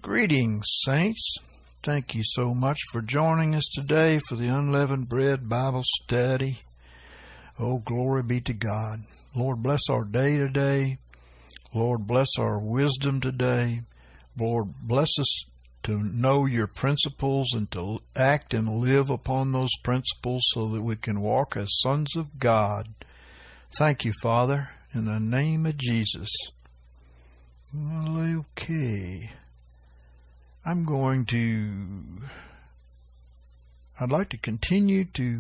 Greetings, saints. Thank you so much for joining us today for the Unleavened Bread Bible Study. Oh, glory be to God. Lord, bless our day today. Lord, bless our wisdom today. Lord, bless us to know your principles and to act and live upon those principles so that we can walk as sons of God. Thank you, Father, in the name of Jesus. Well, okay. I'd like to continue to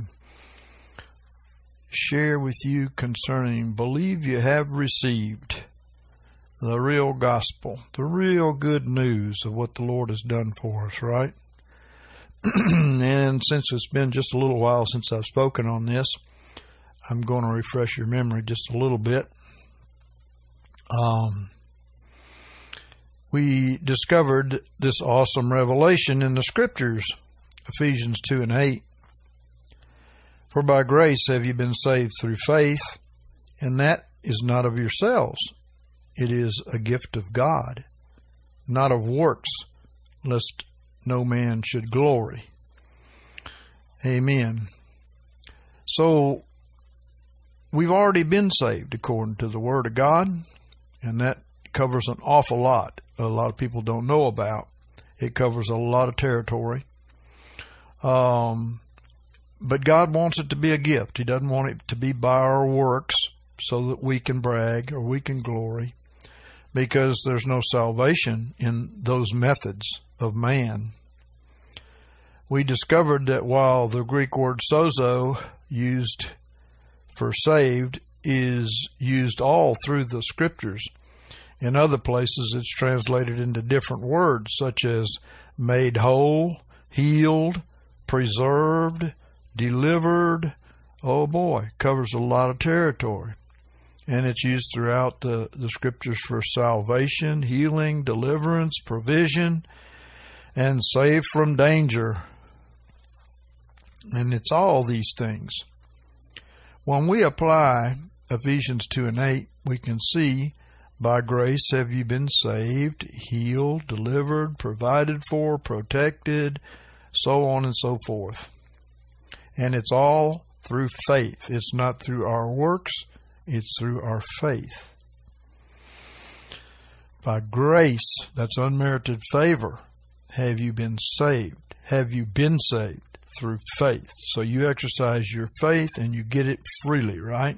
share with you concerning believe you have received the real gospel, the real good news of what the Lord has done for us, right? And since it's been just a little while since I've spoken on this, I'm going to refresh your memory just a little bit. We discovered this awesome revelation in the Scriptures, Ephesians 2 and 8. For by grace have you been saved through faith, and that is not of yourselves. It is a gift of God, not of works, lest no man should glory. Amen. So, we've already been saved according to the Word of God, and that covers an awful lot. A lot of people don't know about. It covers a lot of territory. But God wants it to be a gift. He doesn't want it to be by our works so that we can brag or we can glory, because there's no salvation in those methods of man. We discovered that while the Greek word sozo, used for saved, is used all through the Scriptures, in other places it's translated into different words such as made whole, healed, preserved, delivered. Oh boy, covers a lot of territory. And it's used throughout the Scriptures for salvation, healing, deliverance, provision, and saved from danger. And it's all these things. When we apply Ephesians 2 and 8, we can see, by grace have you been saved, healed, delivered, provided for, protected, so on and so forth. And it's all through faith. It's not through our works, it's through our faith. By grace, that's unmerited favor, have you been saved. Have you been saved through faith? So you exercise your faith and you get it freely, right?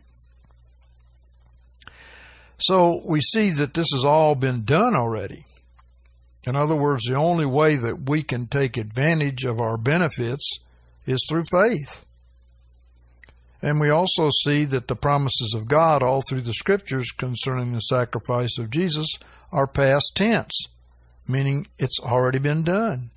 So we see that this has all been done already. In other words, the only way that we can take advantage of our benefits is through faith. And we also see that the promises of God all through the Scriptures concerning the sacrifice of Jesus are past tense, meaning it's already been done.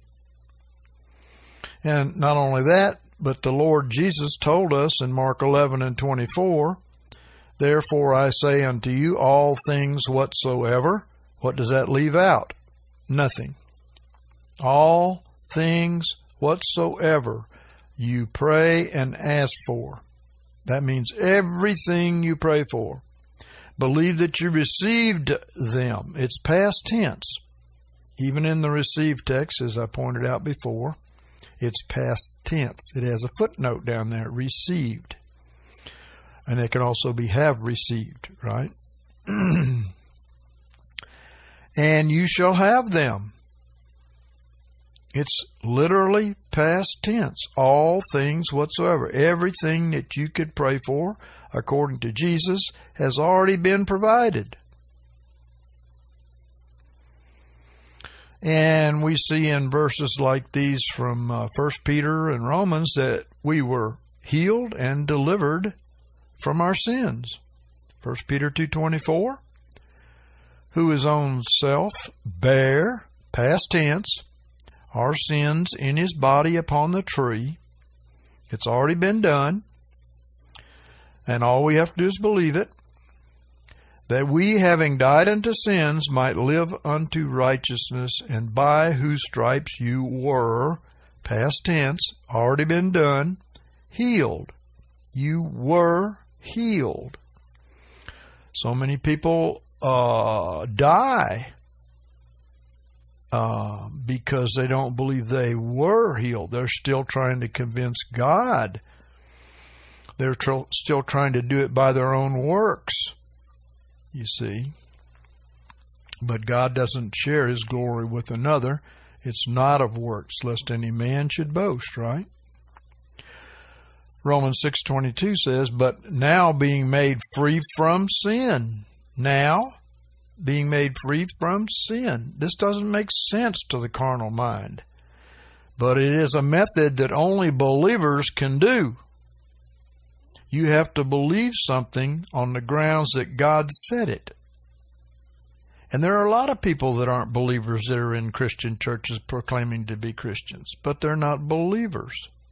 And not only that, but the Lord Jesus told us in Mark 11 and 24, therefore I say unto you all things whatsoever. What does that leave out? Nothing. All things whatsoever you pray and ask for. That means everything you pray for. Believe that you received them. It's past tense. Even in the received text, as I pointed out before, it's past tense. It has a footnote down there, received. And it can also be have received, right? And you shall have them. It's literally past tense. All things whatsoever. Everything that you could pray for, according to Jesus, has already been provided. And we see in verses like these from 1 Peter and Romans that we were healed and delivered from our sins. 1 Peter 2:24, who his own self bare, past tense, our sins in his body upon the tree. It's already been done. And all we have to do is believe it. That we, having died unto sins, might live unto righteousness, and by whose stripes you were, past tense, already been done, healed. You were healed. So many people die because they don't believe they were healed. They're still trying to convince God. They're still trying to do it by their own works, you see. But God doesn't share His glory with another. It's not of works, lest any man should boast, right? Romans 6:22 says, but now being made free from sin. Now being made free from sin. This doesn't make sense to the carnal mind. But it is a method that only believers can do. You have to believe something on the grounds that God said it. And there are a lot of people that aren't believers that are in Christian churches proclaiming to be Christians, but they're not believers.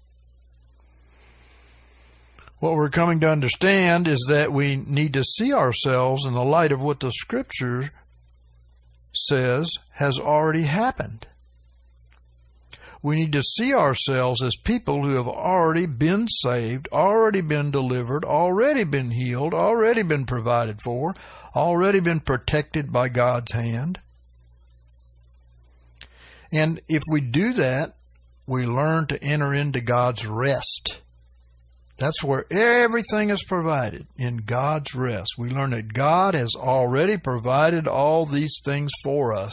What we're coming to understand is that we need to see ourselves in the light of what the Scripture says has already happened. We need to see ourselves as people who have already been saved, already been delivered, already been healed, already been provided for, already been protected by God's hand. And if we do that, we learn to enter into God's rest. That's where everything is provided, in God's rest. We learn that God has already provided all these things for us.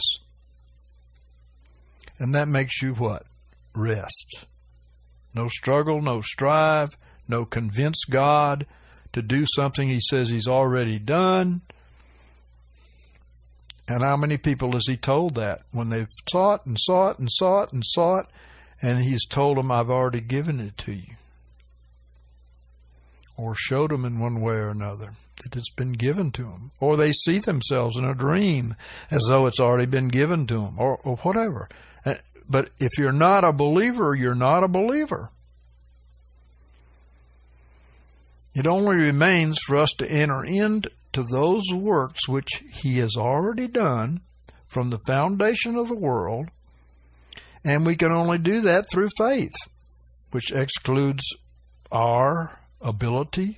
And that makes you what? Rest. No struggle, no strive, no convince God to do something He says He's already done. And how many people has He told that? When they've sought and sought and sought and sought, and He's told them, I've already given it to you. Or showed them in one way or another that it's been given to them. Or they see themselves in a dream as though it's already been given to them, or whatever. But if you're not a believer, you're not a believer. It only remains for us to enter into those works which He has already done from the foundation of the world, and we can only do that through faith, which excludes our ability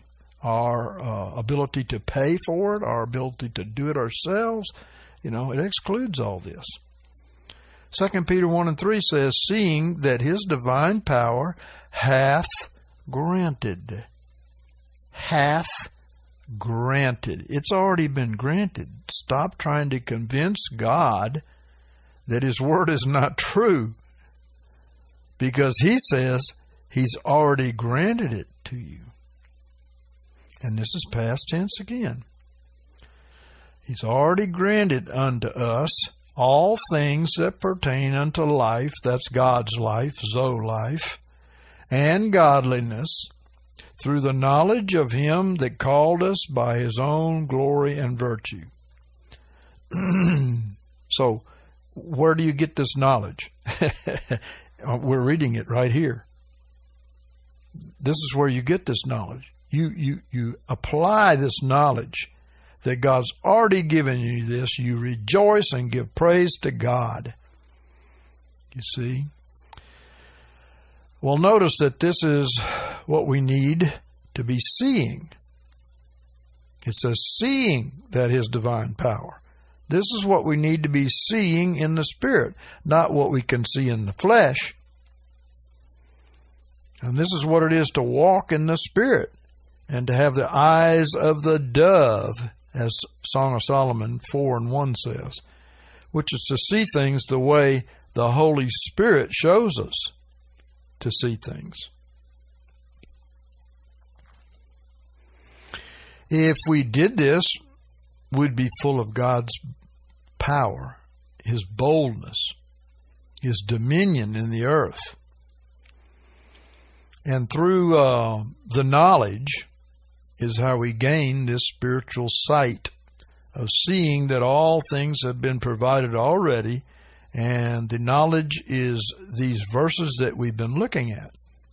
to pay for it, our ability to do it ourselves. It excludes all this. 2 Peter 1:3 says, seeing that His divine power hath granted. Hath granted. It's already been granted. Stop trying to convince God that His word is not true, because He says He's already granted it to you. And this is past tense again. He's already granted unto us all things that pertain unto life, that's God's life, Zoe life, and godliness, through the knowledge of Him that called us by His own glory and virtue. So, where do you get this knowledge? We're reading it right here. This is where you get this knowledge. You apply this knowledge that God's already given you this. You rejoice and give praise to God. You see? Well, notice that this is what we need to be seeing. It says, seeing that His divine power. This is what we need to be seeing in the Spirit, not what we can see in the flesh. And this is what it is to walk in the Spirit and to have the eyes of the dove, as Song of Solomon 4:1 says, which is to see things the way the Holy Spirit shows us to see things. If we did this, we'd be full of God's power, His boldness, His dominion in the earth. And through the knowledge is how we gain this spiritual sight of seeing that all things have been provided already, and the knowledge is these verses that we've been looking at.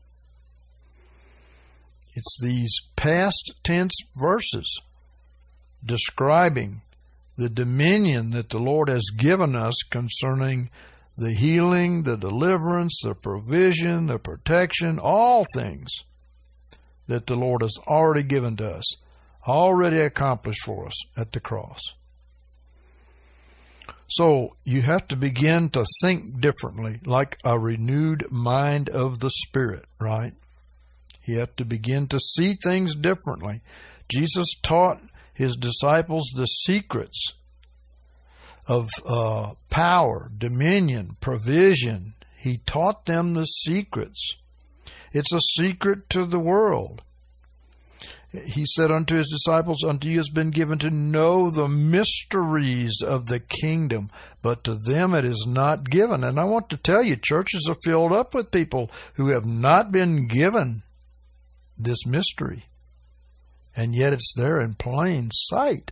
It's these past tense verses describing the dominion that the Lord has given us concerning the healing, the deliverance, the provision, the protection, all things that the Lord has already given to us, already accomplished for us at the cross. So you have to begin to think differently, like a renewed mind of the Spirit, right? You have to begin to see things differently. Jesus taught his disciples the secrets of power, dominion, provision. He taught them the secrets. It's a secret to the world. He said unto his disciples, unto you has been given to know the mysteries of the kingdom, but to them it is not given. And I want to tell you, churches are filled up with people who have not been given this mystery. And yet it's there in plain sight.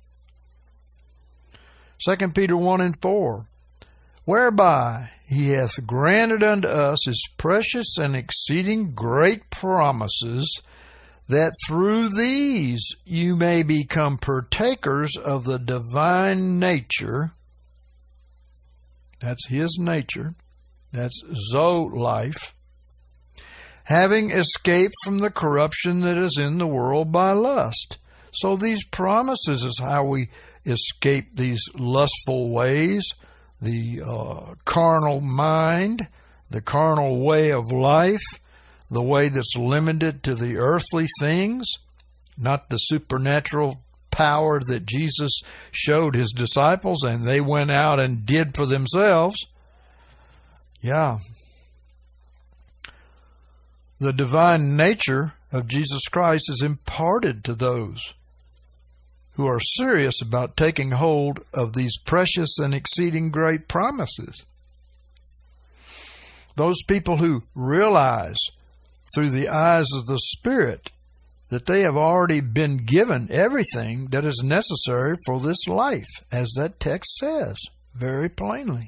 2 Peter 1:4, whereby he hath granted unto us his precious and exceeding great promises, that through these you may become partakers of the divine nature. That's his nature. That's Zoe life. Having escaped from the corruption that is in the world by lust. So these promises is how we escape these lustful ways, the carnal mind, the carnal way of life, the way that's limited to the earthly things, not the supernatural power that Jesus showed his disciples and they went out and did for themselves. Yeah. The divine nature of Jesus Christ is imparted to those who are serious about taking hold of these precious and exceeding great promises. Those people who realize through the eyes of the Spirit that they have already been given everything that is necessary for this life, as that text says very plainly.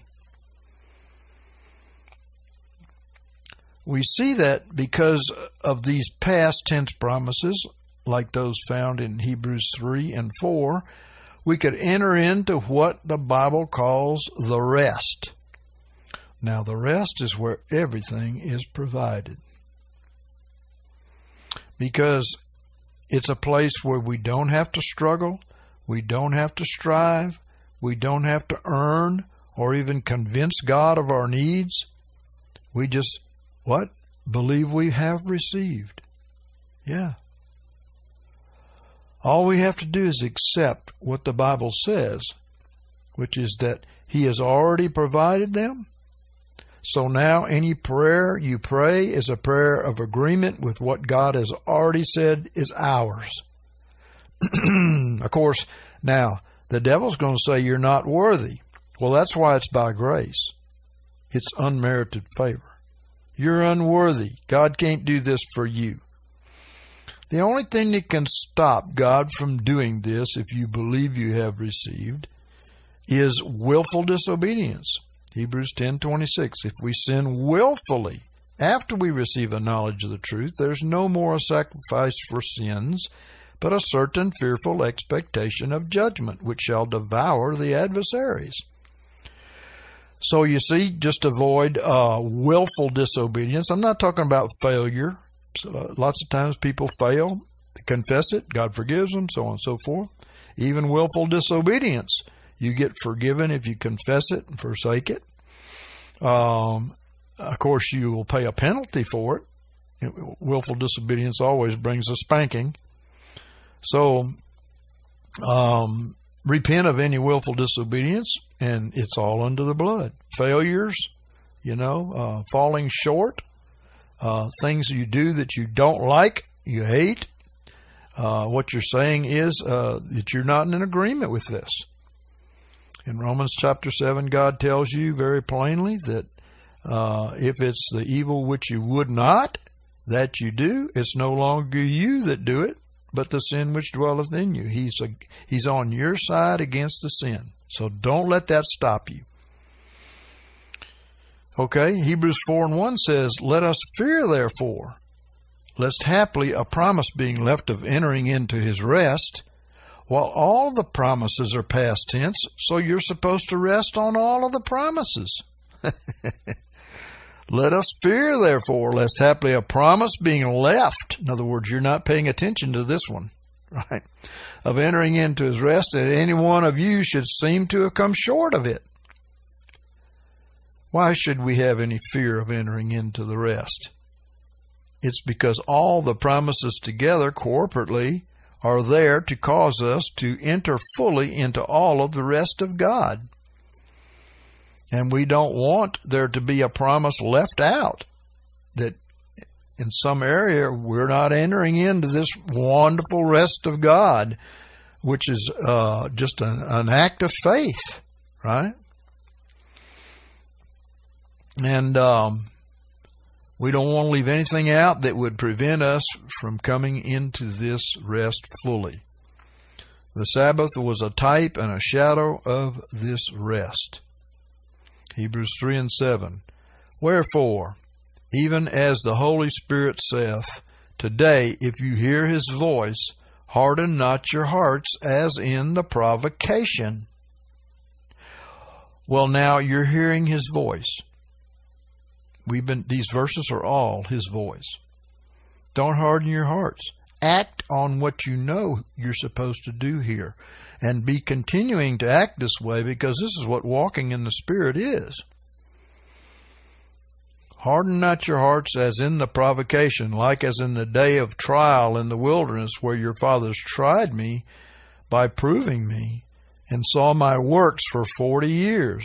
We see that because of these past tense promises, like those found in Hebrews 3 and 4, we could enter into what the Bible calls the rest. Now, the rest is where everything is provided. Because it's a place where we don't have to struggle, we don't have to strive, we don't have to earn or even convince God of our needs. We just, what? Believe we have received. Yeah. All we have to do is accept what the Bible says, which is that He has already provided them. So now any prayer you pray is a prayer of agreement with what God has already said is ours. Of course, now, the devil's going to say you're not worthy. Well, that's why it's by grace. It's unmerited favor. You're unworthy. God can't do this for you. The only thing that can stop God from doing this, if you believe you have received, is willful disobedience. Hebrews 10:26. If we sin willfully after we receive a knowledge of the truth, there's no more a sacrifice for sins, but a certain fearful expectation of judgment, which shall devour the adversaries. So you see, just avoid willful disobedience. I'm not talking about failure. Lots of times people fail, confess it, God forgives them, so on and so forth. Even willful disobedience, you get forgiven if you confess it and forsake it. Of course, you will pay a penalty for it. Willful disobedience always brings a spanking. So, repent of any willful disobedience, and it's all under the blood. Failures, falling short, things you do that you don't like, you hate. What you're saying is that you're not in agreement with this. In Romans chapter 7, God tells you very plainly that if it's the evil which you would not, that you do, it's no longer you that do it, but the sin which dwelleth in you. He's on your side against the sin. So don't let that stop you. Okay, Hebrews 4:1 says, let us fear therefore, lest haply a promise being left of entering into his rest, while all the promises are past tense, so you're supposed to rest on all of the promises. Let us fear, therefore, lest haply a promise being left, in other words, you're not paying attention to this one, right, of entering into his rest, that any one of you should seem to have come short of it. Why should we have any fear of entering into the rest? It's because all the promises together corporately are there to cause us to enter fully into all of the rest of God. And we don't want there to be a promise left out, that in some area we're not entering into this wonderful rest of God, which is just an act of faith, right? And we don't want to leave anything out that would prevent us from coming into this rest fully. The Sabbath was a type and a shadow of this rest. Hebrews 3:7. Wherefore, even as the Holy Spirit saith, today, if you hear his voice, harden not your hearts as in the provocation. Well, now you're hearing his voice. These verses are all his voice. Don't harden your hearts. Act on what you know you're supposed to do here, and be continuing to act this way, because this is what walking in the Spirit is. Harden not your hearts as in the provocation, like as in the day of trial in the wilderness, where your fathers tried me by proving me, and saw my works for 40 years.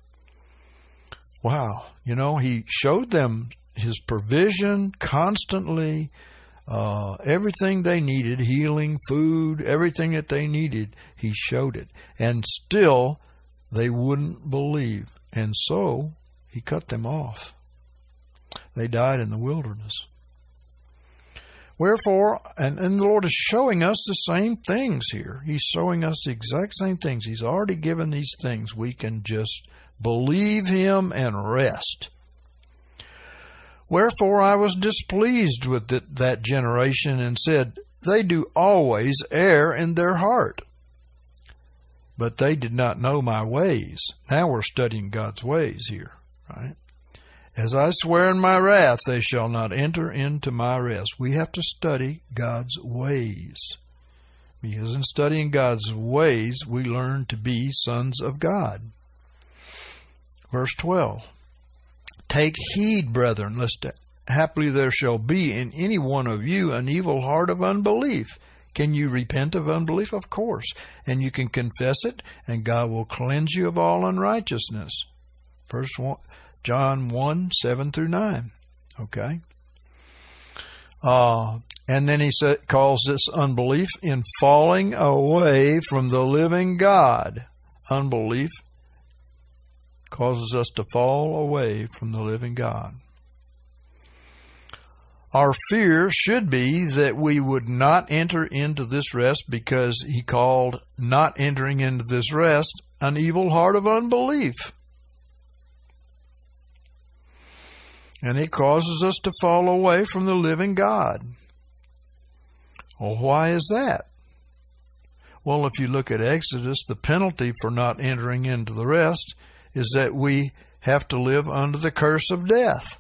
Wow. He showed them his provision constantly, everything they needed, healing, food, everything that they needed, he showed it. And still, they wouldn't believe. And so, he cut them off. They died in the wilderness. Wherefore, and the Lord is showing us the same things here. He's showing us the exact same things. He's already given these things. We can just believe him and rest. Wherefore I was displeased with that generation, and said, they do always err in their heart. But they did not know my ways. Now we're studying God's ways here, right? As I swear in my wrath, they shall not enter into my rest. We have to study God's ways, because in studying God's ways, we learn to be sons of God. Verse 12, take heed, brethren, lest haply there shall be in any one of you an evil heart of unbelief. Can you repent of unbelief? Of course. And you can confess it, and God will cleanse you of all unrighteousness. John 1:7-9. Okay? And then he calls this unbelief in falling away from the living God. Unbelief causes us to fall away from the living God. Our fear should be that we would not enter into this rest, because he called not entering into this rest an evil heart of unbelief. And it causes us to fall away from the living God. Well, why is that? Well, if you look at Exodus, the penalty for not entering into the rest is that we have to live under the curse of death.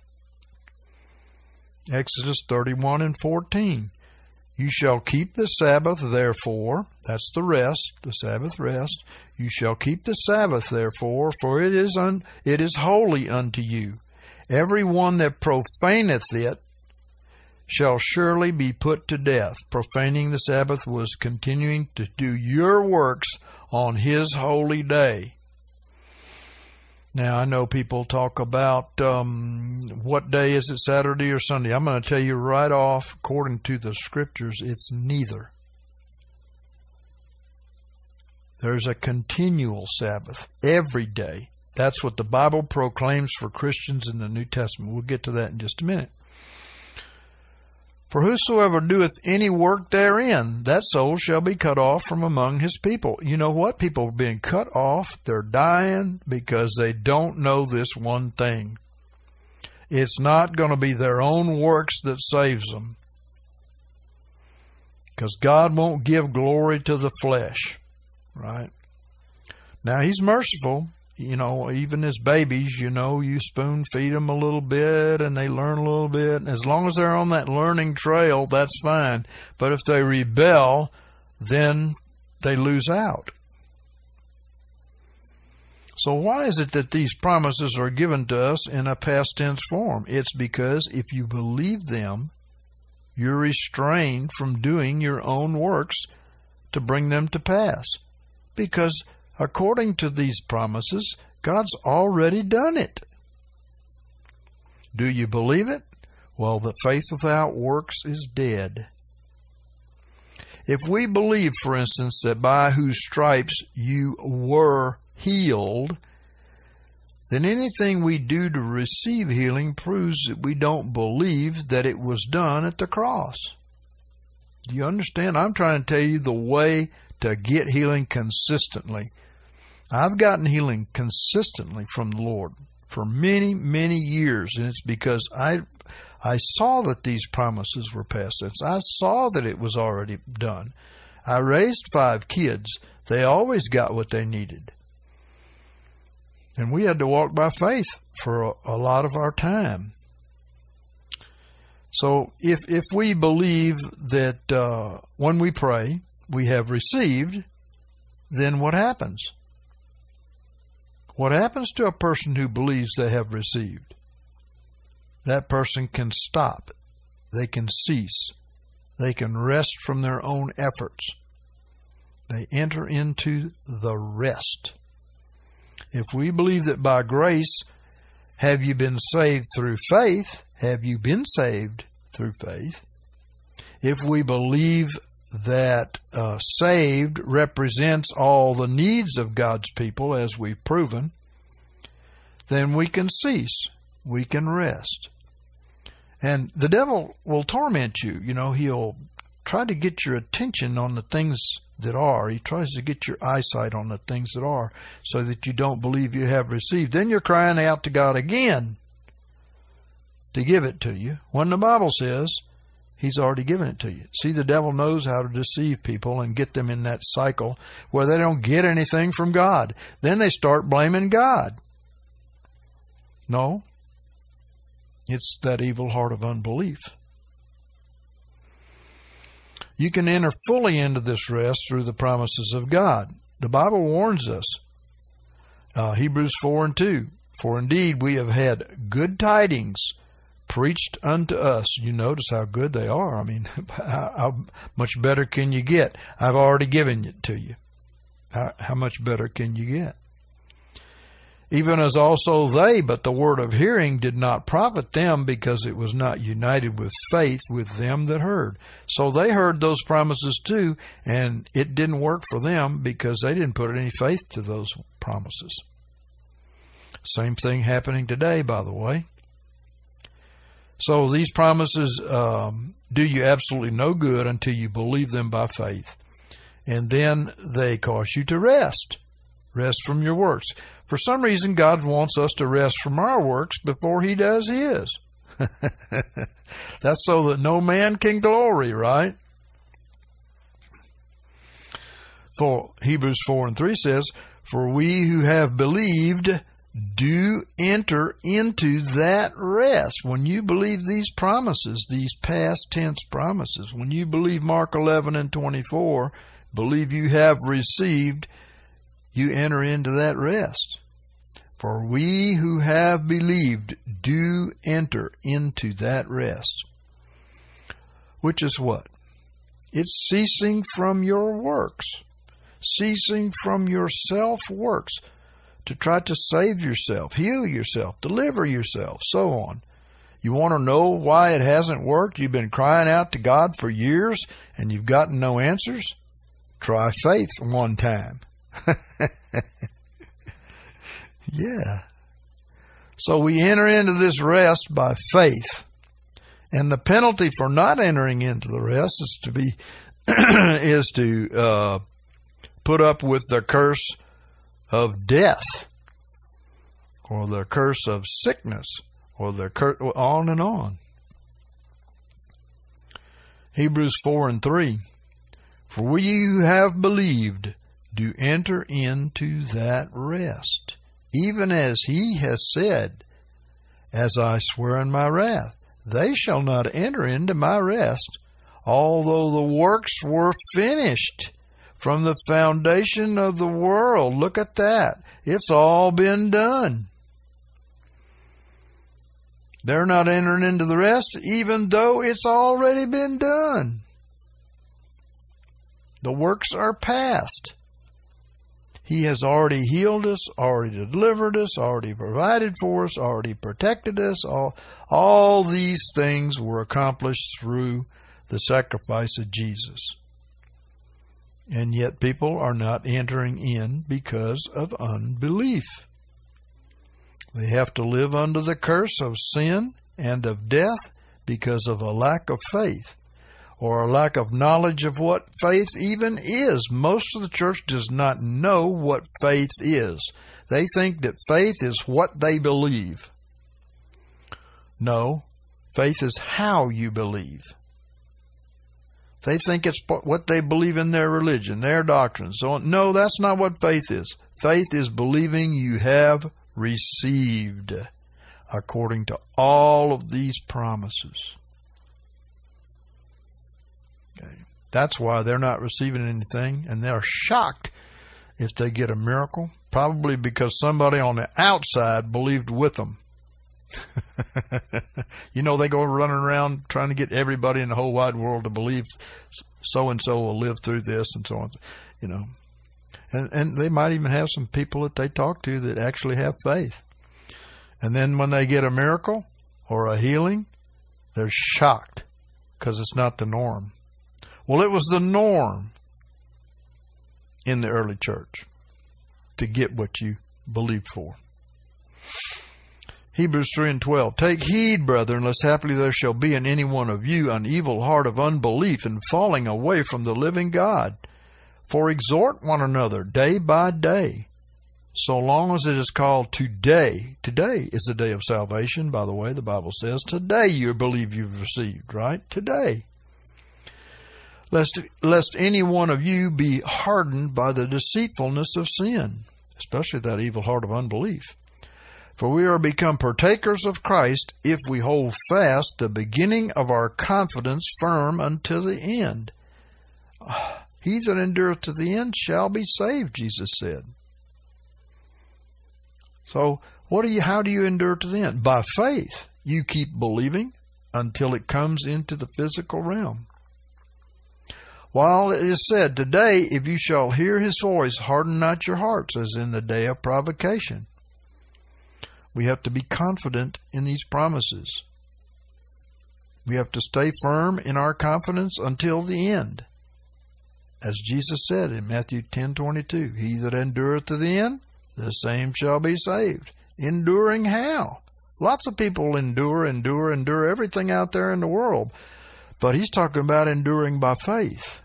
Exodus 31:14. You shall keep the Sabbath, therefore, that's the rest, the Sabbath rest. You shall keep the Sabbath, therefore, for it is holy unto you. Every one that profaneth it shall surely be put to death. Profaning the Sabbath was continuing to do your works on his holy day. Now, I know people talk about what day is it, Saturday or Sunday. I'm going to tell you right off, according to the Scriptures, it's neither. There's a continual Sabbath every day. That's what the Bible proclaims for Christians in the New Testament. We'll get to that in just a minute. For whosoever doeth any work therein, that soul shall be cut off from among his people. You know what? People are being cut off. They're dying because they don't know this one thing. It's not going to be their own works that saves them, because God won't give glory to the flesh, right? Now, he's merciful. You know, even as babies, you spoon feed them a little bit and they learn a little bit. And as long as they're on that learning trail, that's fine. But if they rebel, then they lose out. So why is it that these promises are given to us in a past tense form? It's because if you believe them, you're restrained from doing your own works to bring them to pass. Because according to these promises, God's already done it. Do you believe it? Well, the faith without works is dead. If we believe, for instance, that by whose stripes you were healed, then anything we do to receive healing proves that we don't believe that it was done at the cross. Do you understand? I'm trying to tell you the way to get healing consistently. I've gotten healing consistently from the Lord for many, many years, and it's because I saw that these promises were past tense. I saw that it was already done. I raised 5 kids. They always got what they needed. And we had to walk by faith for a lot of our time. So if we believe that when we pray we have received, then what happens? What happens to a person who believes they have received? That person can stop. They can cease. They can rest from their own efforts. They enter into the rest. If we believe that by grace have you been saved through faith, have you been saved through faith? If we believe that saved represents all the needs of God's people, as we've proven, then we can cease. We can rest. And the devil will torment you. You know, he'll try to get your attention on the things that are. He tries to get your eyesight on the things that are so that you don't believe you have received. Then you're crying out to God again to give it to you, when the Bible says He's already given it to you. See, the devil knows how to deceive people and get them in that cycle where they don't get anything from God. Then they start blaming God. No, it's that evil heart of unbelief. You can enter fully into this rest through the promises of God. The Bible warns us, Hebrews 4:2, for indeed we have had good tidings preached unto us. You notice how good they are. I mean, how much better can you get? I've already given it to you. How much better can you get? Even as also they, but the word of hearing did not profit them, because it was not united with faith with them that heard. So they heard those promises too, and it didn't work for them because they didn't put any faith to those promises. Same thing happening today, by the way. So these promises do you absolutely no good until you believe them by faith. And then they cause you to rest. Rest from your works. For some reason, God wants us to rest from our works before He does His. That's so that no man can glory, right? For Hebrews 4:3 says, for we who have believed do enter into that rest. When you believe these promises, these past tense promises, when you believe Mark 11:24, believe you have received, you enter into that rest. For we who have believed do enter into that rest. Which is what? It's ceasing from your works. Ceasing from your self-works to try to save yourself, heal yourself, deliver yourself, so on. You want to know why it hasn't worked? You've been crying out to God for years and you've gotten no answers? Try faith one time. Yeah. So we enter into this rest by faith. And the penalty for not entering into the rest is to be put up with the curse of death, or the curse of sickness, or the curse, on and on. Hebrews 4:3. For we who have believed do enter into that rest, even as He has said, as I swear in my wrath, they shall not enter into my rest, although the works were finished from the foundation of the world. Look at that. It's all been done. They're not entering into the rest, even though it's already been done. The works are past. He has already healed us, already delivered us, already provided for us, already protected us. All these things were accomplished through the sacrifice of Jesus. And yet people are not entering in because of unbelief. They have to live under the curse of sin and of death because of a lack of faith, or a lack of knowledge of what faith even is. Most of the church does not know what faith is. They think that faith is what they believe. No, faith is how you believe. They think it's what they believe in their religion, their doctrine. So, no, that's not what faith is. Faith is believing you have received according to all of these promises. Okay. That's why they're not receiving anything, and they're shocked if they get a miracle, probably because somebody on the outside believed with them. You know, they go running around trying to get everybody in the whole wide world to believe so-and-so will live through this and so on, you know. And they might even have some people that they talk to that actually have faith. And then when they get a miracle or a healing, they're shocked because it's not the norm. Well, it was the norm in the early church to get what you believed for. Hebrews 3:12. Take heed, brethren, lest haply there shall be in any one of you an evil heart of unbelief and falling away from the living God. For exhort one another day by day, so long as it is called today. Today is the day of salvation, by the way, the Bible says. Today you believe you've received, right? Today. Lest any one of you be hardened by the deceitfulness of sin, especially that evil heart of unbelief. For we are become partakers of Christ if we hold fast the beginning of our confidence firm unto the end. He that endureth to the end shall be saved, Jesus said. So, how do you endure to the end? By faith. You keep believing until it comes into the physical realm. While it is said, today, if you shall hear his voice, harden not your hearts, as in the day of provocation. We have to be confident in these promises. We have to stay firm in our confidence until the end. As Jesus said in Matthew 10:22, he that endureth to the end, the same shall be saved. Enduring how? Lots of people endure everything out there in the world. But he's talking about enduring by faith.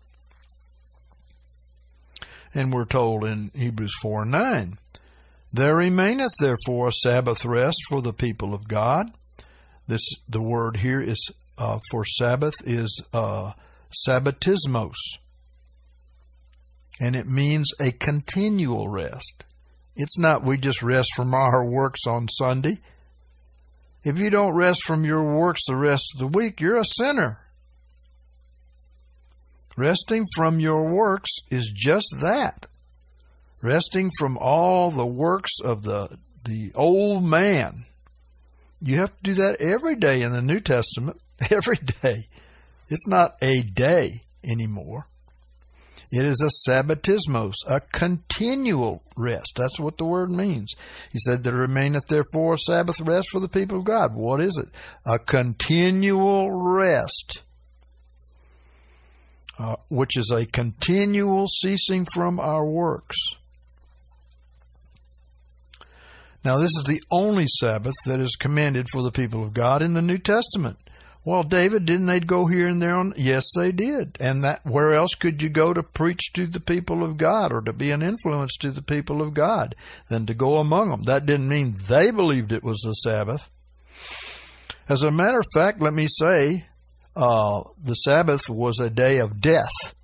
And we're told in Hebrews 4:9, there remaineth therefore a Sabbath rest for the people of God. The word here is for Sabbath is sabbatismos. And it means a continual rest. It's not we just rest from our works on Sunday. If you don't rest from your works the rest of the week, you're a sinner. Resting from your works is just that. Resting from all the works of the old man. You have to do that every day in the New Testament. Every day. It's not a day anymore. It is a sabbatismos, a continual rest. That's what the word means. He said, there remaineth therefore a Sabbath rest for the people of God. What is it? A continual rest, which is a continual ceasing from our works. Now, this is the only Sabbath that is commanded for the people of God in the New Testament. Well, David, didn't they go here and there? Yes, they did. And where else could you go to preach to the people of God or to be an influence to the people of God than to go among them? That didn't mean they believed it was the Sabbath. As a matter of fact, let me say, the Sabbath was a day of death.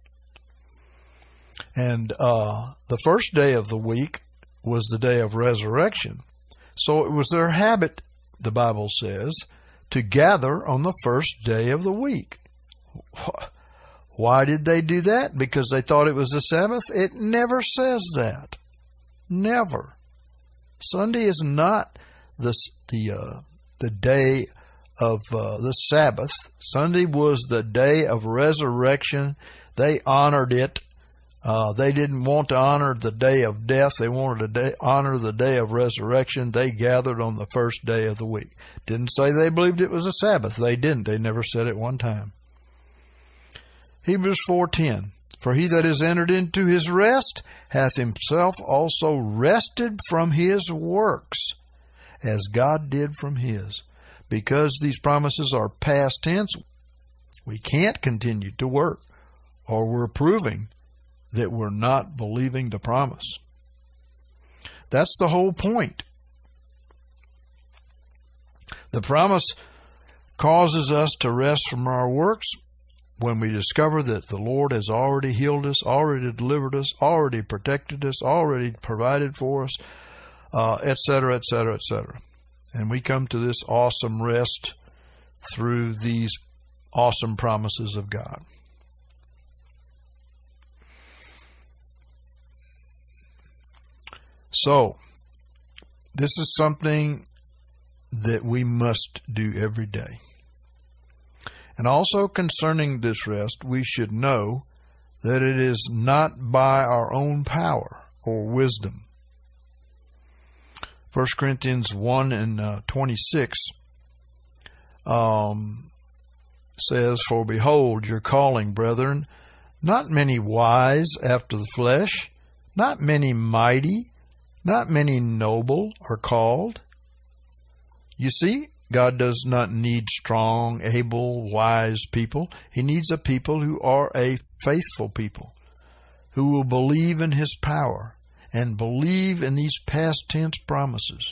And the first day of the week was the day of resurrection. So it was their habit, the Bible says, to gather on the first day of the week. Why did they do that? Because they thought it was the Sabbath? It never says that. Never. Sunday is not the day of the Sabbath. Sunday was the day of resurrection. They honored it. They didn't want to honor the day of death. They wanted to honor the day of resurrection. They gathered on the first day of the week. Didn't say they believed it was a Sabbath. They didn't. They never said it one time. Hebrews 4:10. For he that is entered into his rest hath himself also rested from his works, as God did from his. Because these promises are past tense, we can't continue to work, or we're proving that we're not believing the promise. That's the whole point. The promise causes us to rest from our works when we discover that the Lord has already healed us, already delivered us, already protected us, already provided for us, etc., etc., etc. And we come to this awesome rest through these awesome promises of God. So, this is something that we must do every day. And also concerning this rest, we should know that it is not by our own power or wisdom. 1 Corinthians 1 and 26 says, For behold, your calling, brethren, not many wise after the flesh, not many mighty, not many noble are called. You see, God does not need strong, able, wise people. He needs a people who are a faithful people, who will believe in His power and believe in these past tense promises,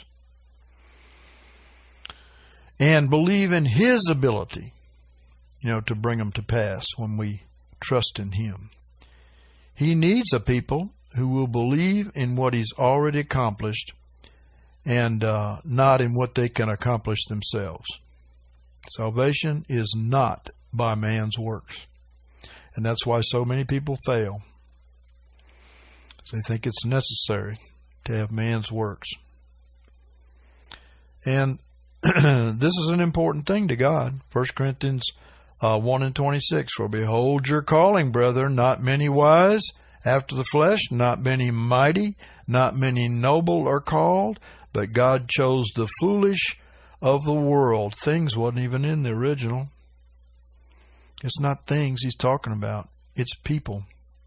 and believe in His ability, to bring them to pass when we trust in Him. He needs a people who will believe in what He's already accomplished and not in what they can accomplish themselves. Salvation is not by man's works. And that's why so many people fail. They think it's necessary to have man's works. And this is an important thing to God. 1 Corinthians 1 and 26, For behold your calling, brethren, not many wise after the flesh, not many mighty, not many noble are called, but God chose the foolish of the world. Things wasn't even in the original. It's not things He's talking about. It's people.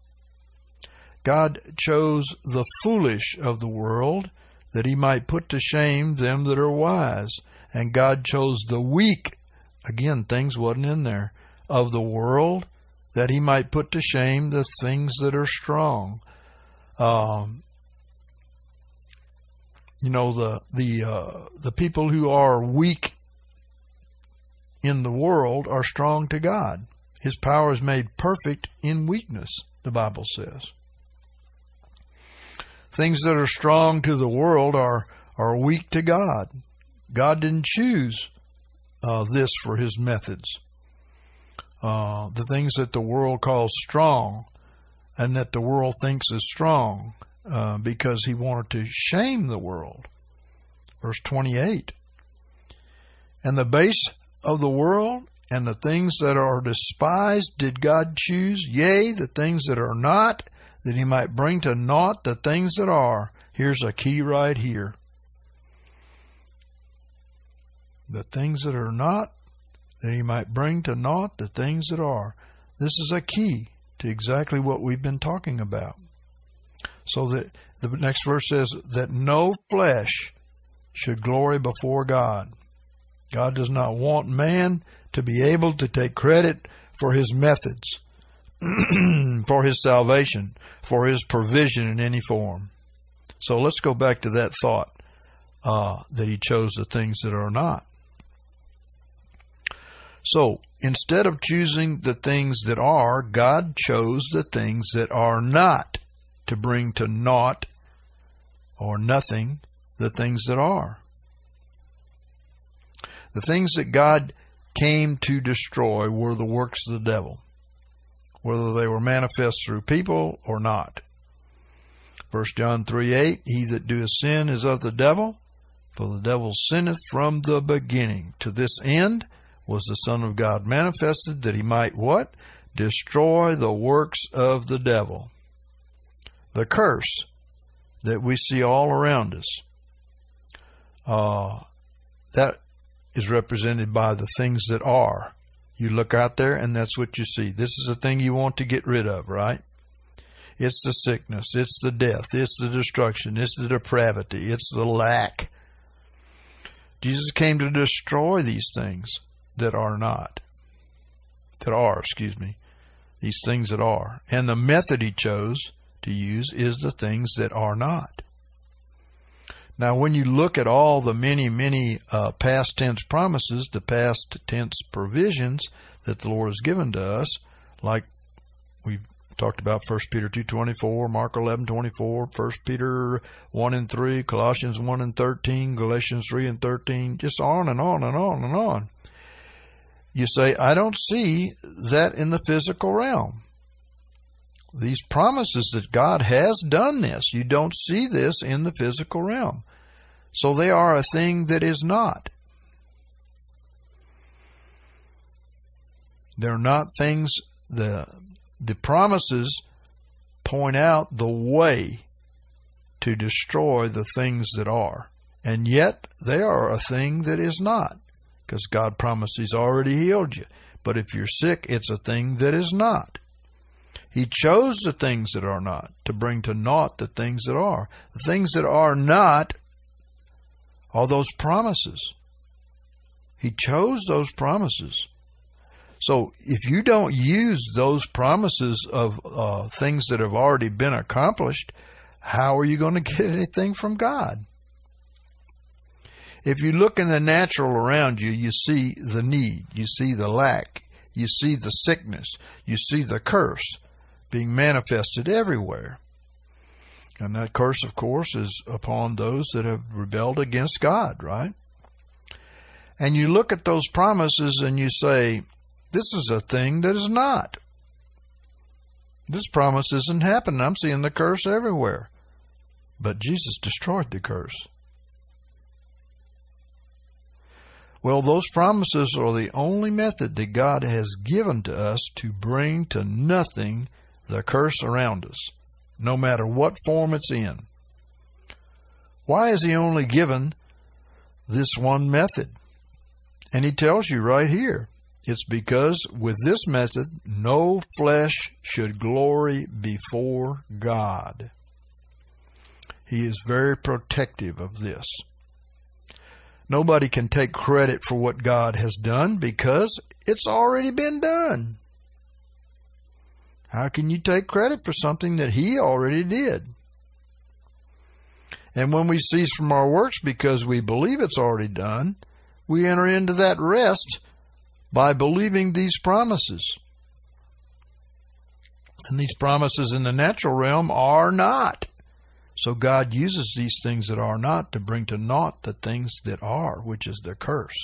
God chose the foolish of the world that He might put to shame them that are wise. And God chose the weak, again, things wasn't in there, of the world that He might put to shame the things that are strong. The people who are weak in the world are strong to God. His power is made perfect in weakness, the Bible says. Things that are strong to the world are weak to God. God didn't choose this for His methods. The things that the world calls strong and that the world thinks is strong, because He wanted to shame the world. Verse 28, And the base of the world and the things that are despised did God choose, yea, the things that are not, that He might bring to naught the things that are. Here's a key right here. The things that are not, that He might bring to naught the things that are. This is a key to exactly what we've been talking about. So that the next verse says that no flesh should glory before God. God does not want man to be able to take credit for His methods, for His salvation, for His provision in any form. So let's go back to that thought, that He chose the things that are not. So, instead of choosing the things that are, God chose the things that are not to bring to naught or nothing the things that are. The things that God came to destroy were the works of the devil, whether they were manifest through people or not. 1 John 3:8, he that doeth sin is of the devil, for the devil sinneth from the beginning. To this end was the Son of God manifested, that he might what? Destroy the works of the devil. The curse that we see all around us, that is represented by the things that are. You look out there and that's what you see. This is the thing you want to get rid of, right? It's the sickness, it's the death, it's the destruction, it's the depravity, it's the lack. Jesus came to destroy these things that are not. These things that are. And the method he chose to use is the things that are not. Now, when you look at all the many past tense promises, the past tense provisions that the Lord has given to us, like we've talked about 1 Peter 2:24, Mark 11:24, 1 Peter 1:3, Colossians 1:13, Galatians 3:13, just on and on and on and on. You say, I don't see that in the physical realm. These promises that God has done this, you don't see this in the physical realm. So they are a thing that is not. They're not things, the promises point out the way to destroy the things that are. And yet they are a thing that is not. Because God promised He's already healed you. But if you're sick, it's a thing that is not. He chose the things that are not to bring to naught the things that are. The things that are not are those promises. He chose those promises. So if you don't use those promises of things that have already been accomplished, how are you going to get anything from God? If you look in the natural around you, you see the need, you see the lack, you see the sickness, you see the curse being manifested everywhere. And that curse, of course, is upon those that have rebelled against God, right? And you look at those promises and you say, this is a thing that is not. This promise isn't happening. I'm seeing the curse everywhere. But Jesus destroyed the curse. Well, those promises are the only method that God has given to us to bring to nothing the curse around us, no matter what form it's in. Why is He only given this one method? And He tells you right here, it's because with this method, no flesh should glory before God. He is very protective of this. Nobody can take credit for what God has done because it's already been done. How can you take credit for something that He already did? And when we cease from our works because we believe it's already done, we enter into that rest by believing these promises. And these promises in the natural realm are not. So God uses these things that are not to bring to naught the things that are, which is the curse.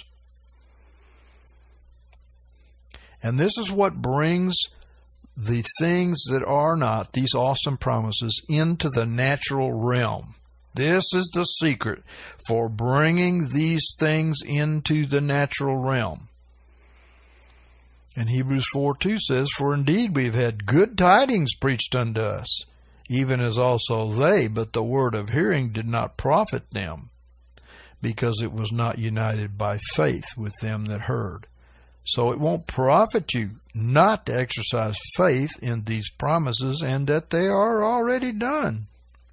And this is what brings the things that are not, these awesome promises, into the natural realm. This is the secret for bringing these things into the natural realm. And Hebrews 4:2 says, for indeed we have had good tidings preached unto us, even as also they, but the word of hearing did not profit them, because it was not united by faith with them that heard. So it won't profit you not to exercise faith in these promises and that they are already done.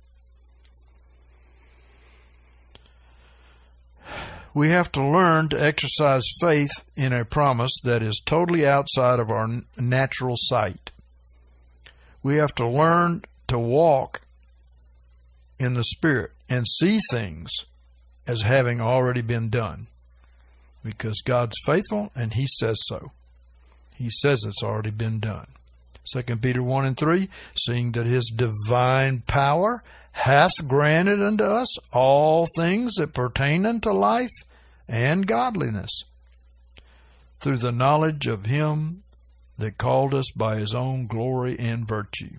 We have to learn to exercise faith in a promise that is totally outside of our natural sight. We have to learn to walk in the Spirit and see things as having already been done. Because God's faithful and He says so. He says it's already been done. 2 Peter 1:3, seeing that His divine power hath granted unto us all things that pertain unto life and godliness, through the knowledge of him that called us by his own glory and virtue.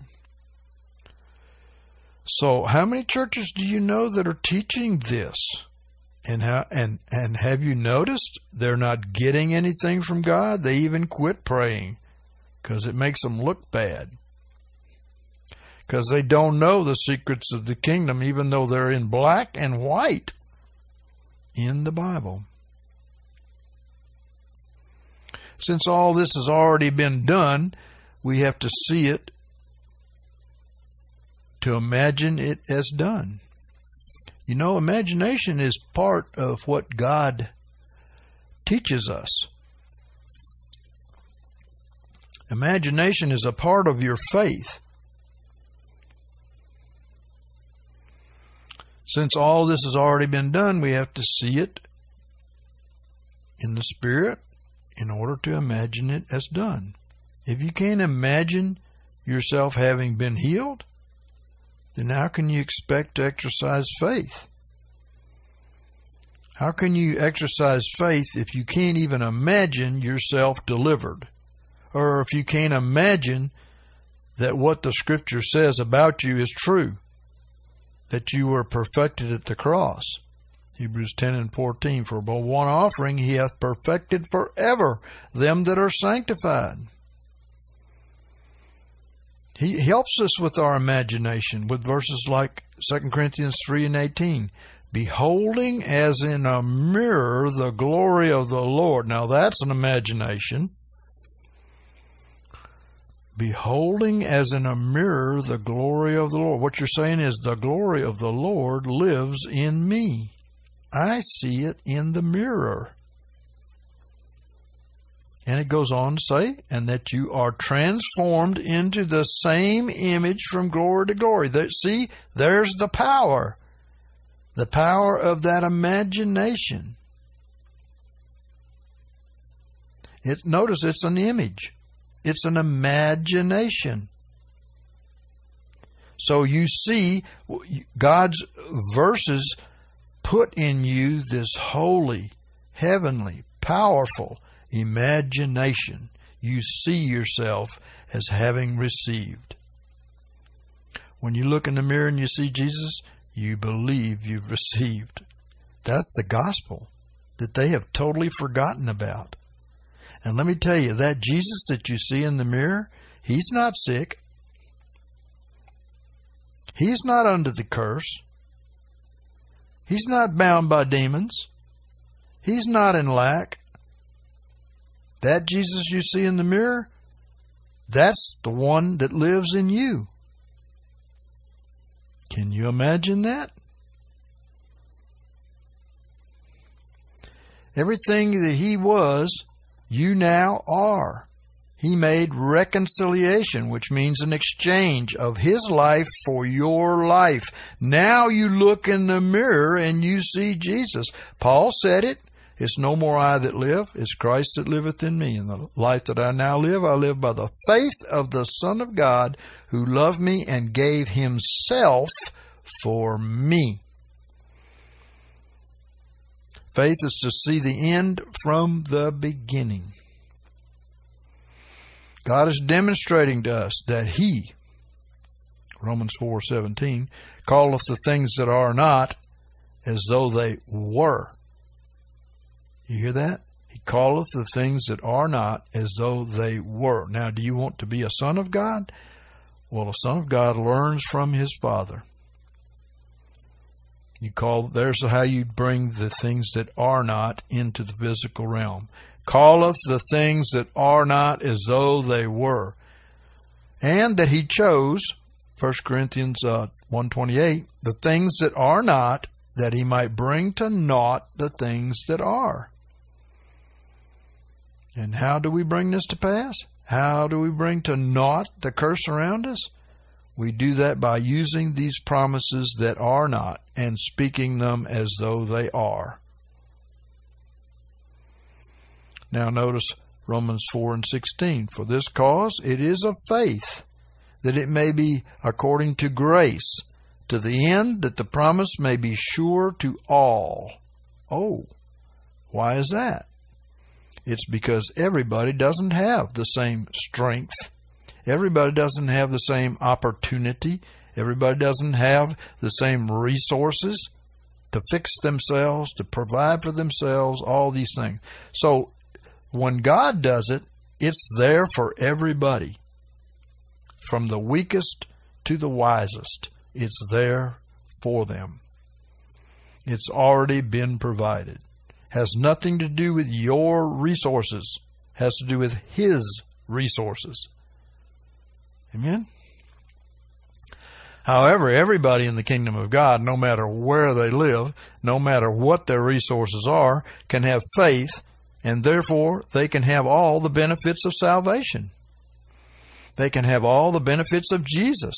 So how many churches do you know that are teaching this? And have you noticed they're not getting anything from God? They even quit praying because it makes them look bad. Because they don't know the secrets of the kingdom, even though they're in black and white in the Bible. Since all this has already been done, we have to see it to imagine it as done. You know, imagination is part of what God teaches us. Imagination is a part of your faith. Since all this has already been done, we have to see it in the Spirit in order to imagine it as done. If you can't imagine yourself having been healed, then how can you expect to exercise faith? How can you exercise faith if you can't even imagine yourself delivered? Or if you can't imagine that what the Scripture says about you is true, that you were perfected at the cross. Hebrews 10:14, for by one offering he hath perfected forever them that are sanctified. He helps us with our imagination with verses like 2 Corinthians 3:18. Beholding as in a mirror the glory of the Lord. Now that's an imagination. Beholding as in a mirror the glory of the Lord. What you're saying is the glory of the Lord lives in me. I see it in the mirror. And it goes on to say, and that you are transformed into the same image from glory to glory. See, there's the power. The power of that imagination. Notice it's an image. It's an imagination. So you see, God's verses put in you this holy, heavenly, powerful imagination. You see yourself as having received. When you look in the mirror and you see Jesus, you believe you've received. That's the gospel that they have totally forgotten about. And let me tell you, that Jesus that you see in the mirror, he's not sick. He's not under the curse. He's not bound by demons. He's not in lack. That Jesus you see in the mirror, that's the one that lives in you. Can you imagine that? Everything that he was, you now are. He made reconciliation, which means an exchange of his life for your life. Now you look in the mirror and you see Jesus. Paul said it. It's no more I that live, it's Christ that liveth in me. And the life that I now live, I live by the faith of the Son of God, who loved me and gave himself for me. Faith is to see the end from the beginning. God is demonstrating to us that he, Romans 4:17, calleth the things that are not as though they were. You hear that? He calleth the things that are not as though they were. Now, do you want to be a son of God? Well, a son of God learns from his Father. There's how you bring the things that are not into the physical realm. Calleth the things that are not as though they were. And that he chose, 1 Corinthians 1:28, the things that are not, that he might bring to naught the things that are. And how do we bring this to pass? How do we bring to naught the curse around us? We do that by using these promises that are not and speaking them as though they are. Now notice Romans 4:16. For this cause it is of faith, that it may be according to grace, to the end that the promise may be sure to all. Oh, why is that? It's because everybody doesn't have the same strength. Everybody doesn't have the same opportunity. Everybody doesn't have the same resources to fix themselves, to provide for themselves, all these things. So when God does it, it's there for everybody. From the weakest to the wisest, it's there for them. It's already been provided. Has nothing to do with your resources. Has to do with His resources. Amen? However, everybody in the kingdom of God, no matter where they live, no matter what their resources are, can have faith, and therefore they can have all the benefits of salvation. They can have all the benefits of Jesus.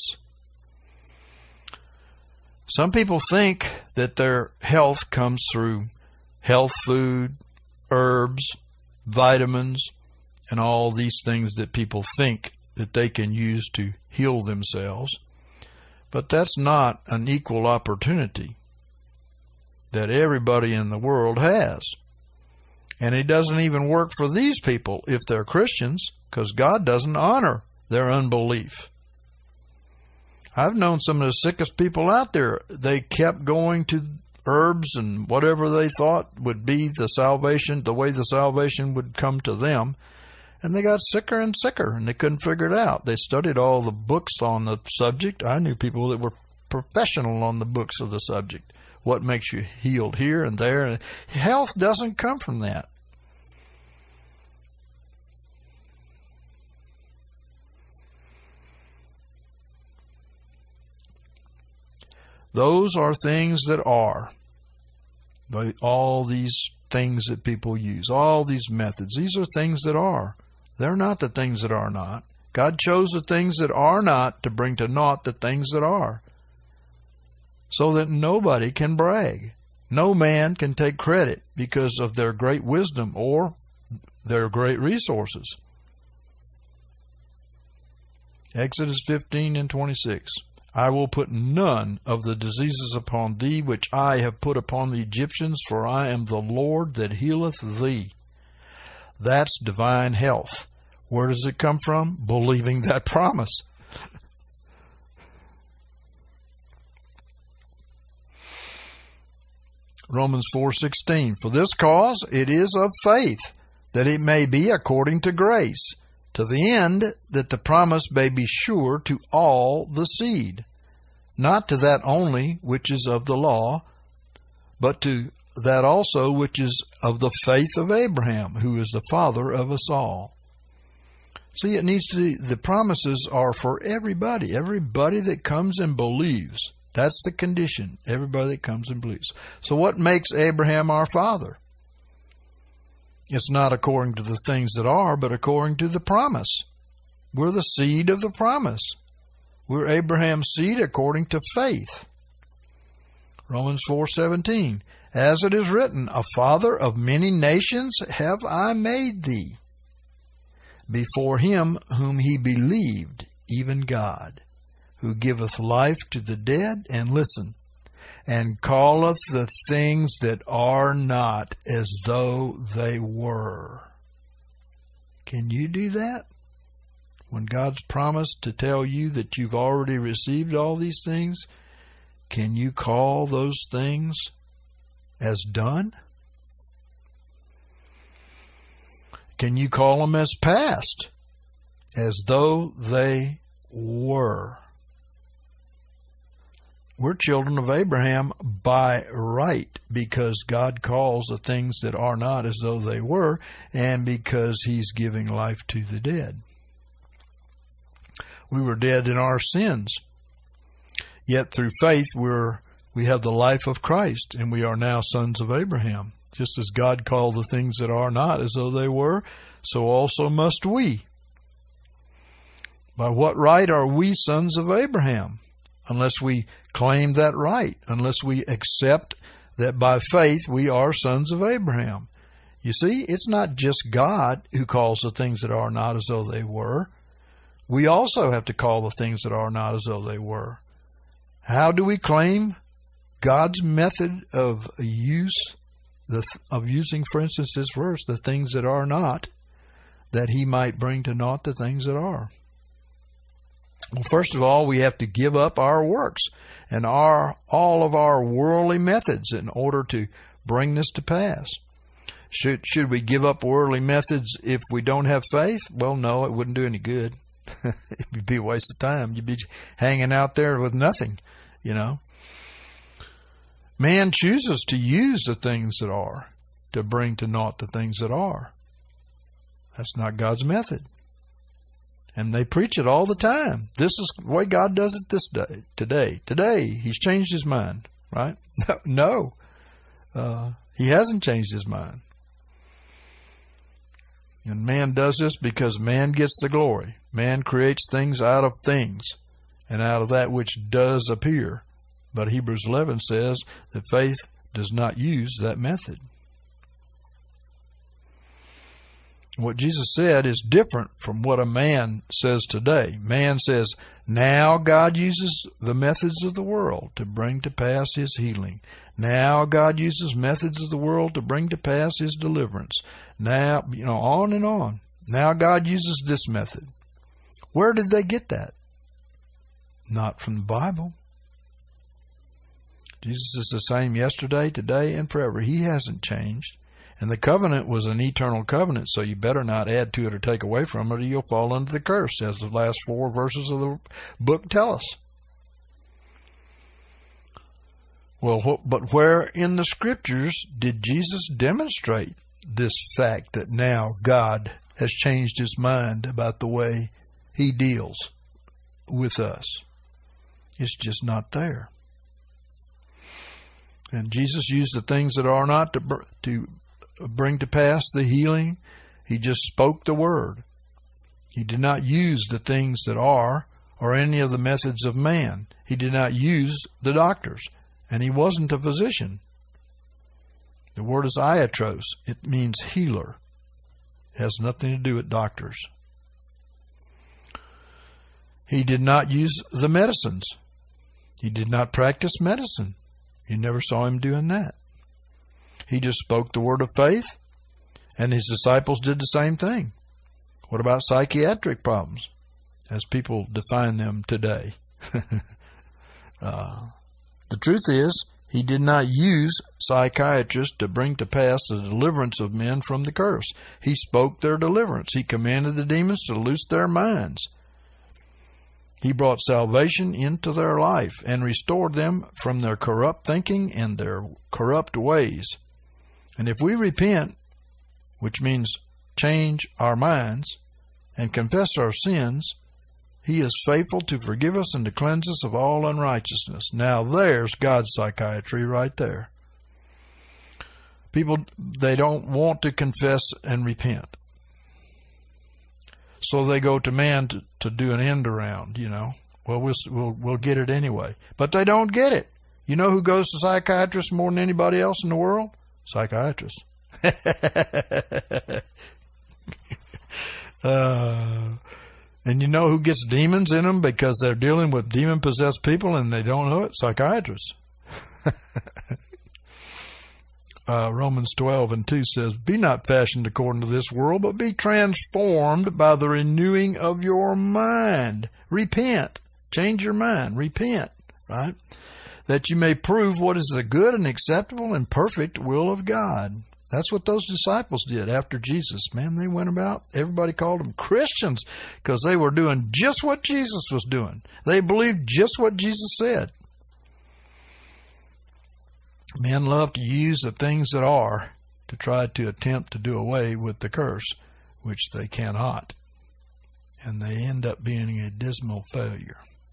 Some people think that their health comes through health food, herbs, vitamins, and all these things that people think that they can use to heal themselves. But that's not an equal opportunity that everybody in the world has. And it doesn't even work for these people if they're Christians, because God doesn't honor their unbelief. I've known some of the sickest people out there. They kept going to herbs and whatever they thought would be the salvation, the way the salvation would come to them. And they got sicker and sicker, and they couldn't figure it out. They studied all the books on the subject. I knew people that were professional on the books of the subject. What makes you healed here and there. Health doesn't come from that. Those are things that are. All these things that people use, all these methods, these are things that are. They're not the things that are not. God chose the things that are not to bring to naught the things that are, so that nobody can brag. No man can take credit because of their great wisdom or their great resources. Exodus 15 and 26. I will put none of the diseases upon thee which I have put upon the Egyptians, for I am the Lord that healeth thee. That's divine health. Where does it come from? Believing that promise. Romans 4:16. For this cause it is of faith, that it may be according to grace, to the end that the promise may be sure to all the seed, not to that only which is of the law, but to that also which is of the faith of Abraham, who is the father of us all. See, the promises are for everybody that comes and believes. That's the condition, everybody that comes and believes. So what makes Abraham our father? It's not according to the things that are, but according to the promise. We're the seed of the promise. We're Abraham's seed according to faith. Romans 4:17. As it is written, a father of many nations have I made thee, before him whom he believed, even God, who giveth life to the dead, and listen, and calleth the things that are not as though they were. Can you do that? When God's promised to tell you that you've already received all these things, can you call those things as done? Can you call them as past, as though they were? We're children of Abraham by right, because God calls the things that are not as though they were, and because He's giving life to the dead. We were dead in our sins, yet through faith we have the life of Christ, and we are now sons of Abraham. Just as God called the things that are not as though they were, so also must we. By what right are we sons of Abraham? Unless we claim that right, unless we accept that by faith we are sons of Abraham. You see, it's not just God who calls the things that are not as though they were. We also have to call the things that are not as though they were. How do we claim God's method of use of using, for instance, this verse, the things that are not, that he might bring to naught the things that are. Well, first of all, we have to give up our works and all of our worldly methods in order to bring this to pass. Should we give up worldly methods if we don't have faith? Well, no, it wouldn't do any good. It would be a waste of time. You'd be hanging out there with nothing, you know. Man chooses to use the things that are to bring to naught the things that are. That's not God's method. And they preach it all the time. This is the way God does it this day, today. Today, He's changed His mind, right? No. He hasn't changed His mind. And man does this because man gets the glory. Man creates things out of things and out of that which does appear. But Hebrews 11 says that faith does not use that method. What Jesus said is different from what a man says today. Man says, now God uses the methods of the world to bring to pass His healing. Now God uses methods of the world to bring to pass His deliverance. Now, on and on. Now God uses this method. Where did they get that? Not from the Bible. Jesus is the same yesterday, today, and forever. He hasn't changed. And the covenant was an eternal covenant, so you better not add to it or take away from it, or you'll fall under the curse, as the last 4 verses of the book tell us. Well, but where in the Scriptures did Jesus demonstrate this fact that now God has changed His mind about the way He deals with us? It's just not there. And Jesus used the things that are not to bring to pass the healing. He just spoke the word. He did not use the things that are or any of the methods of man. He did not use the doctors. And He wasn't a physician. The word is iatros. It means healer. It has nothing to do with doctors. He did not use the medicines. He did not practice medicine. You never saw Him doing that. He just spoke the word of faith, and His disciples did the same thing. What about psychiatric problems, as people define them today? The truth is, He did not use psychiatrists to bring to pass the deliverance of men from the curse. He spoke their deliverance. He commanded the demons to loose their minds. He brought salvation into their life and restored them from their corrupt thinking and their corrupt ways. And if we repent, which means change our minds and confess our sins, He is faithful to forgive us and to cleanse us of all unrighteousness. Now there's God's psychiatry right there. People, they don't want to confess and repent. So they go to man to do an end around, Well, we'll get it anyway. But they don't get it. You know who goes to psychiatrists more than anybody else in the world? Psychiatrists. And you know who gets demons in them because they're dealing with demon-possessed people and they don't know it? Psychiatrists. Romans 12:2 says, be not fashioned according to this world, but be transformed by the renewing of your mind. Repent. Change your mind. Repent. Right? That you may prove what is the good and acceptable and perfect will of God. That's what those disciples did after Jesus. Man, they went about, everybody called them Christians because they were doing just what Jesus was doing. They believed just what Jesus said. Men love to use the things that are to try to attempt to do away with the curse, which they cannot. And they end up being a dismal failure.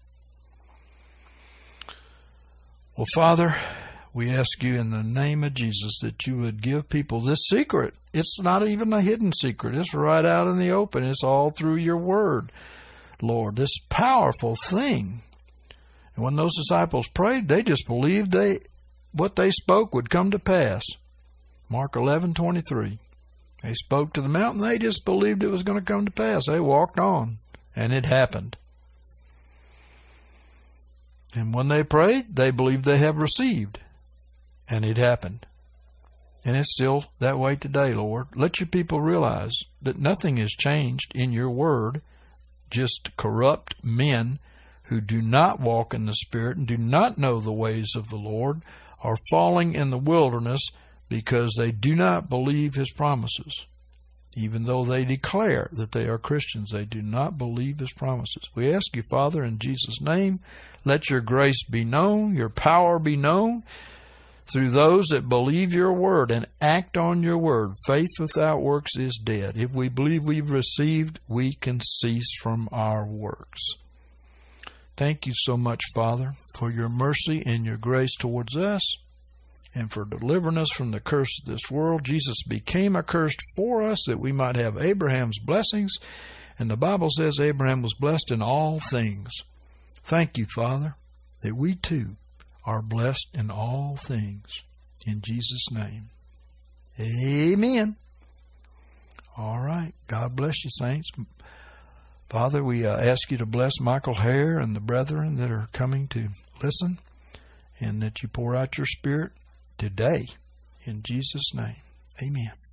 Well, Father, we ask you in the name of Jesus that you would give people this secret. It's not even a hidden secret. It's right out in the open. It's all through your word, Lord. This powerful thing. And when those disciples prayed, they just believed what they spoke would come to pass. Mark 11:23. They spoke to the mountain. They just believed it was going to come to pass. They walked on, and it happened. And when they prayed, they believed they have received, and it happened. And it's still that way today, Lord. Let your people realize that nothing has changed in your word. Just corrupt men who do not walk in the Spirit and do not know the ways of the Lord are falling in the wilderness because they do not believe His promises. Even though they declare that they are Christians, they do not believe His promises. We ask you, Father, in Jesus' name, let your grace be known, your power be known through those that believe your word and act on your word. Faith without works is dead. If we believe we've received, we can cease from our works. Thank you so much, Father, for your mercy and your grace towards us and for delivering us from the curse of this world. Jesus became a curse for us that we might have Abraham's blessings. And the Bible says Abraham was blessed in all things. Thank you, Father, that we too are blessed in all things. In Jesus' name. Amen. All right. God bless you, saints. Father, we ask you to bless Michael Hare and the brethren that are coming to listen, and that you pour out your Spirit today. In Jesus' name. Amen.